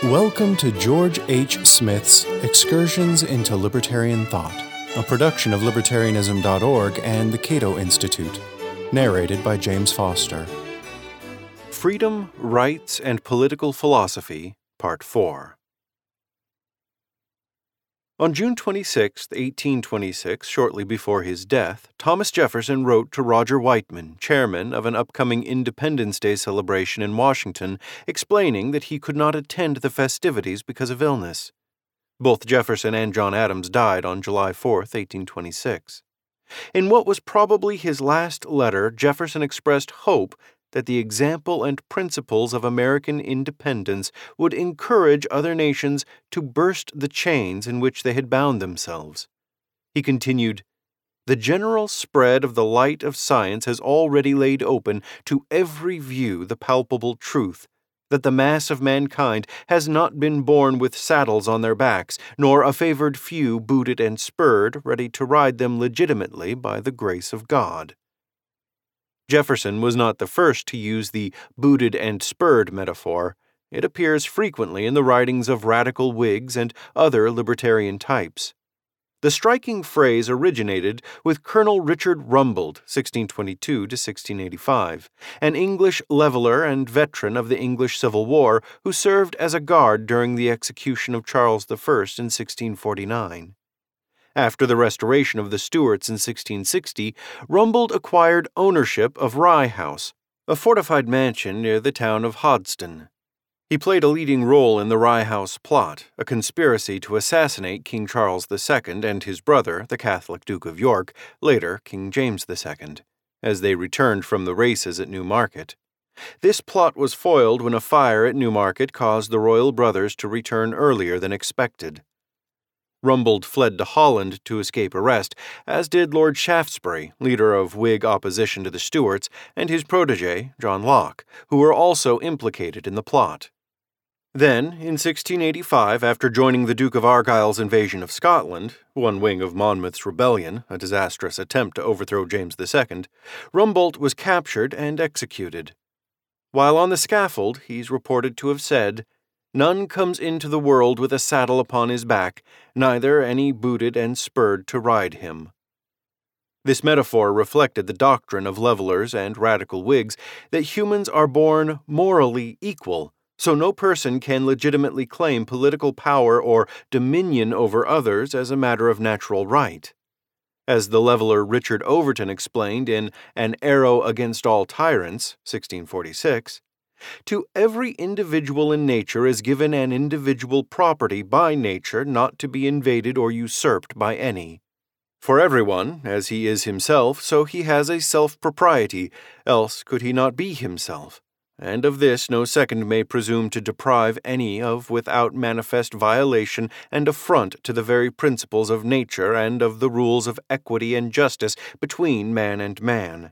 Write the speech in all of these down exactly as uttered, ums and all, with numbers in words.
Welcome to George H. Smith's Excursions into Libertarian Thought, a production of libertarianism dot org and the Cato Institute, narrated by James Foster. Freedom, Rights, and Political Philosophy, Part four. On June twenty-sixth, eighteen twenty-six, shortly before his death, Thomas Jefferson wrote to Roger Whiteman, chairman of an upcoming Independence Day celebration in Washington, explaining that he could not attend the festivities because of illness. Both Jefferson and John Adams died on July fourth, eighteen twenty-six. In what was probably his last letter, Jefferson expressed hope that the example and principles of American independence would encourage other nations to burst the chains in which they had bound themselves. He continued, "The general spread of the light of science has already laid open to every view the palpable truth that the mass of mankind has not been born with saddles on their backs, nor a favored few booted and spurred, ready to ride them legitimately by the grace of God." Jefferson was not the first to use the booted and spurred metaphor. It appears frequently in the writings of radical Whigs and other libertarian types. The striking phrase originated with Colonel Richard Rumbold, sixteen twenty-two to sixteen eighty-five, an English leveler and veteran of the English Civil War who served as a guard during the execution of Charles the First in sixteen forty-nine. After the restoration of the Stuarts in sixteen sixty, Rumbold acquired ownership of Rye House, a fortified mansion near the town of Hoddesdon. He played a leading role in the Rye House plot, a conspiracy to assassinate King Charles the Second and his brother, the Catholic Duke of York, later King James the Second, as they returned from the races at Newmarket. This plot was foiled when a fire at Newmarket caused the royal brothers to return earlier than expected. Rumbold fled to Holland to escape arrest, as did Lord Shaftesbury, leader of Whig opposition to the Stuarts, and his protege, John Locke, who were also implicated in the plot. Then, in sixteen eighty-five, after joining the Duke of Argyll's invasion of Scotland, one wing of Monmouth's rebellion, a disastrous attempt to overthrow James the Second, Rumbold was captured and executed. While on the scaffold, he's reported to have said, "None comes into the world with a saddle upon his back, neither any booted and spurred to ride him." This metaphor reflected the doctrine of levelers and radical Whigs that humans are born morally equal, so no person can legitimately claim political power or dominion over others as a matter of natural right. As the leveler Richard Overton explained in An Arrow Against All Tyrants, sixteen forty-six, "To every individual in nature is given an individual property by nature not to be invaded or usurped by any. For everyone, as he is himself, so he has a self-propriety, else could he not be himself, and of this no second may presume to deprive any of without manifest violation and affront to the very principles of nature and of the rules of equity and justice between man and man.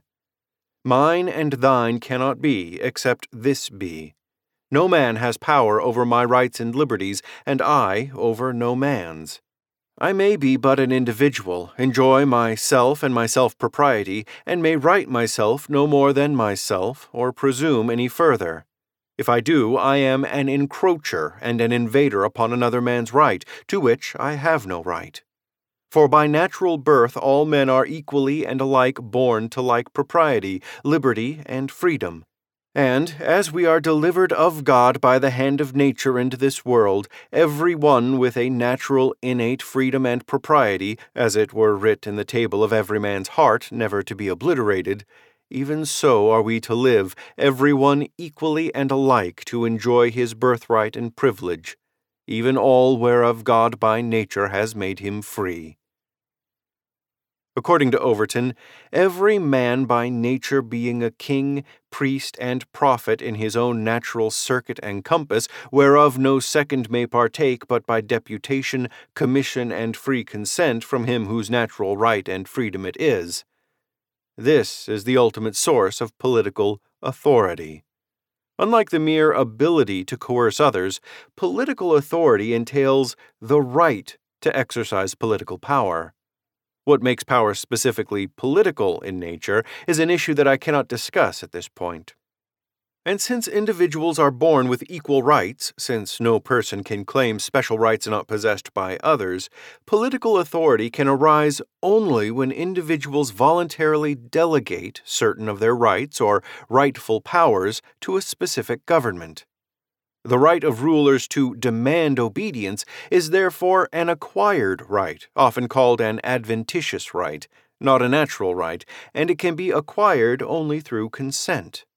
Mine and thine cannot be, except this be. No man has power over my rights and liberties, and I over no man's. I may be but an individual, enjoy myself and my self-propriety, and may right myself no more than myself, or presume any further. If I do, I am an encroacher and an invader upon another man's right, to which I have no right. For by natural birth all men are equally and alike born to like propriety, liberty, and freedom. And, as we are delivered of God by the hand of nature into this world, every one with a natural innate freedom and propriety, as it were writ in the table of every man's heart, never to be obliterated, even so are we to live, every one equally and alike to enjoy his birthright and privilege, even all whereof God by nature has made him free." According to Overton, every man by nature being a king, priest, and prophet in his own natural circuit and compass, whereof no second may partake but by deputation, commission, and free consent from him whose natural right and freedom it is. This is the ultimate source of political authority. Unlike the mere ability to coerce others, political authority entails the right to exercise political power. What makes power specifically political in nature is an issue that I cannot discuss at this point. And since individuals are born with equal rights, since no person can claim special rights not possessed by others, political authority can arise only when individuals voluntarily delegate certain of their rights or rightful powers to a specific government. The right of rulers to demand obedience is therefore an acquired right, often called an adventitious right, not a natural right, and it can be acquired only through consent.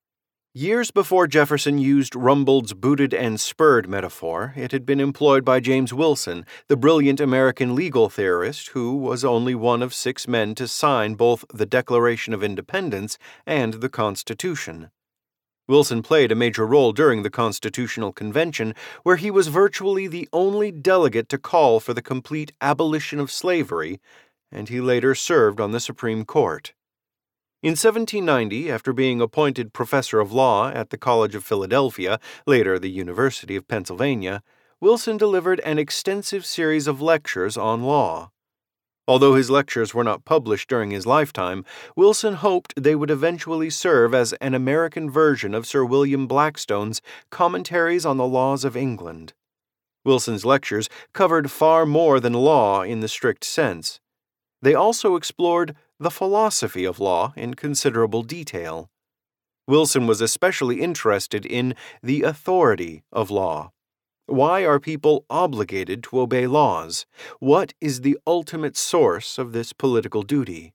Years before Jefferson used Rumbold's booted and spurred metaphor, it had been employed by James Wilson, the brilliant American legal theorist who was only one of six men to sign both the Declaration of Independence and the Constitution. Wilson played a major role during the Constitutional Convention, where he was virtually the only delegate to call for the complete abolition of slavery, and he later served on the Supreme Court. In seventeen ninety, after being appointed professor of law at the College of Philadelphia, later the University of Pennsylvania, Wilson delivered an extensive series of lectures on law. Although his lectures were not published during his lifetime, Wilson hoped they would eventually serve as an American version of Sir William Blackstone's Commentaries on the Laws of England. Wilson's lectures covered far more than law in the strict sense. They also explored the philosophy of law in considerable detail. Wilson was especially interested in the authority of law. Why are people obligated to obey laws? What is the ultimate source of this political duty?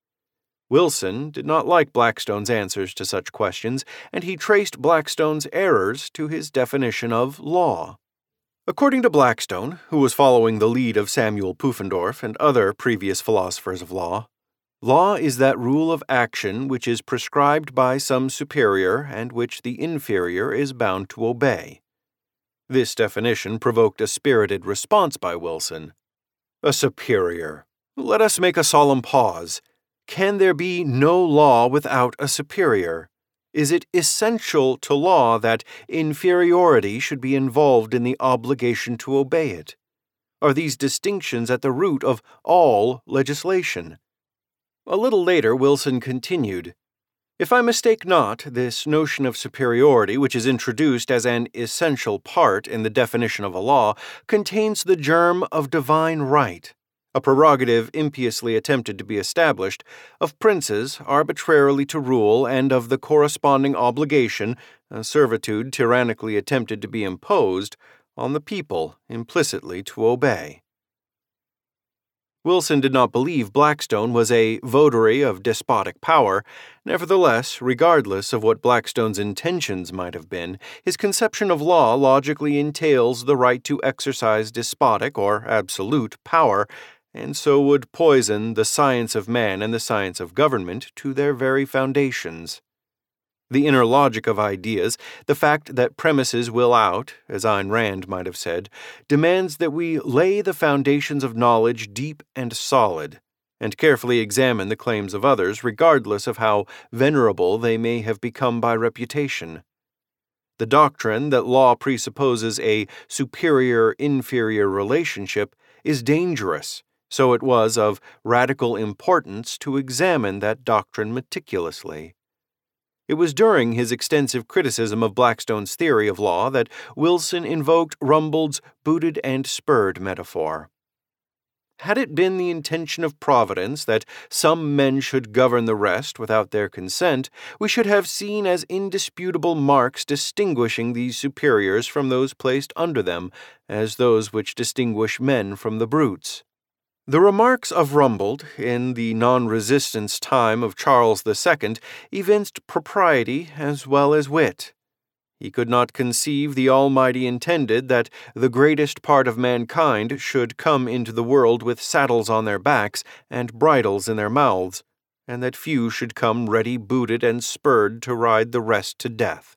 Wilson did not like Blackstone's answers to such questions, and he traced Blackstone's errors to his definition of law. According to Blackstone, who was following the lead of Samuel Pufendorf and other previous philosophers of law, law is that rule of action which is prescribed by some superior and which the inferior is bound to obey. This definition provoked a spirited response by Wilson. A superior. Let us make a solemn pause. Can there be no law without a superior? Is it essential to law that inferiority should be involved in the obligation to obey it? Are these distinctions at the root of all legislation? A little later, Wilson continued, If I mistake not, this notion of superiority, which is introduced as an essential part in the definition of a law, contains the germ of divine right, a prerogative impiously attempted to be established, of princes arbitrarily to rule and of the corresponding obligation, a servitude tyrannically attempted to be imposed, on the people implicitly to obey. Wilson did not believe Blackstone was a votary of despotic power. Nevertheless, regardless of what Blackstone's intentions might have been, his conception of law logically entails the right to exercise despotic or absolute power, and so would poison the science of man and the science of government to their very foundations. The inner logic of ideas, the fact that premises will out, as Ayn Rand might have said, demands that we lay the foundations of knowledge deep and solid, and carefully examine the claims of others, regardless of how venerable they may have become by reputation. The doctrine that law presupposes a superior-inferior relationship is dangerous, so it was of radical importance to examine that doctrine meticulously. It was during his extensive criticism of Blackstone's theory of law that Wilson invoked Rumbold's booted and spurred metaphor. Had it been the intention of Providence that some men should govern the rest without their consent, we should have seen as indisputable marks distinguishing these superiors from those placed under them, as those which distinguish men from the brutes. The remarks of Rumbold in the non-resistance time of Charles the Second evinced propriety as well as wit. He could not conceive the Almighty intended that the greatest part of mankind should come into the world with saddles on their backs and bridles in their mouths, and that few should come ready booted and spurred to ride the rest to death.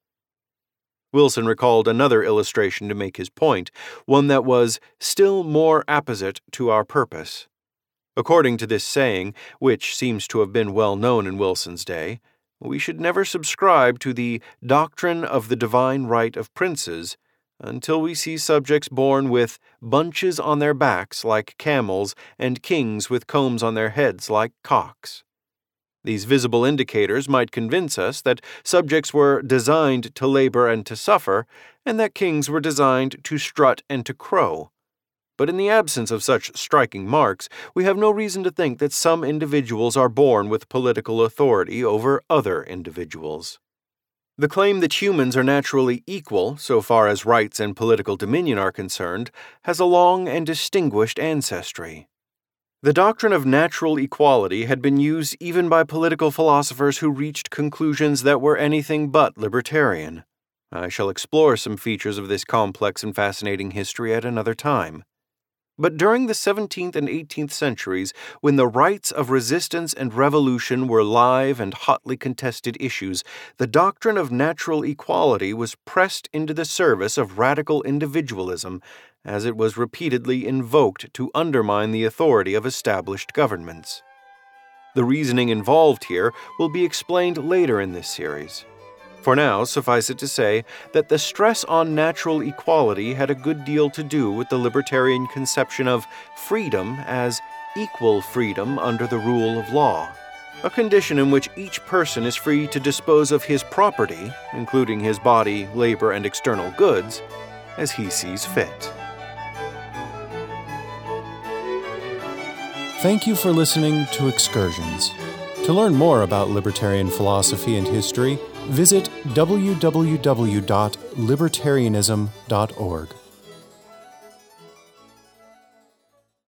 Wilson recalled another illustration to make his point, one that was still more apposite to our purpose. According to this saying, which seems to have been well known in Wilson's day, we should never subscribe to the doctrine of the divine right of princes until we see subjects born with bunches on their backs like camels and kings with combs on their heads like cocks. These visible indicators might convince us that subjects were designed to labor and to suffer, and that kings were designed to strut and to crow. But in the absence of such striking marks, we have no reason to think that some individuals are born with political authority over other individuals. The claim that humans are naturally equal, so far as rights and political dominion are concerned, has a long and distinguished ancestry. The doctrine of natural equality had been used even by political philosophers who reached conclusions that were anything but libertarian. I shall explore some features of this complex and fascinating history at another time. But during the seventeenth and eighteenth centuries, when the rights of resistance and revolution were live and hotly contested issues, the doctrine of natural equality was pressed into the service of radical individualism, as it was repeatedly invoked to undermine the authority of established governments. The reasoning involved here will be explained later in this series. For now, suffice it to say that the stress on natural equality had a good deal to do with the libertarian conception of freedom as equal freedom under the rule of law, a condition in which each person is free to dispose of his property, including his body, labor, and external goods, as he sees fit. Thank you for listening to Excursions. To learn more about libertarian philosophy and history, visit w w w dot libertarianism dot org.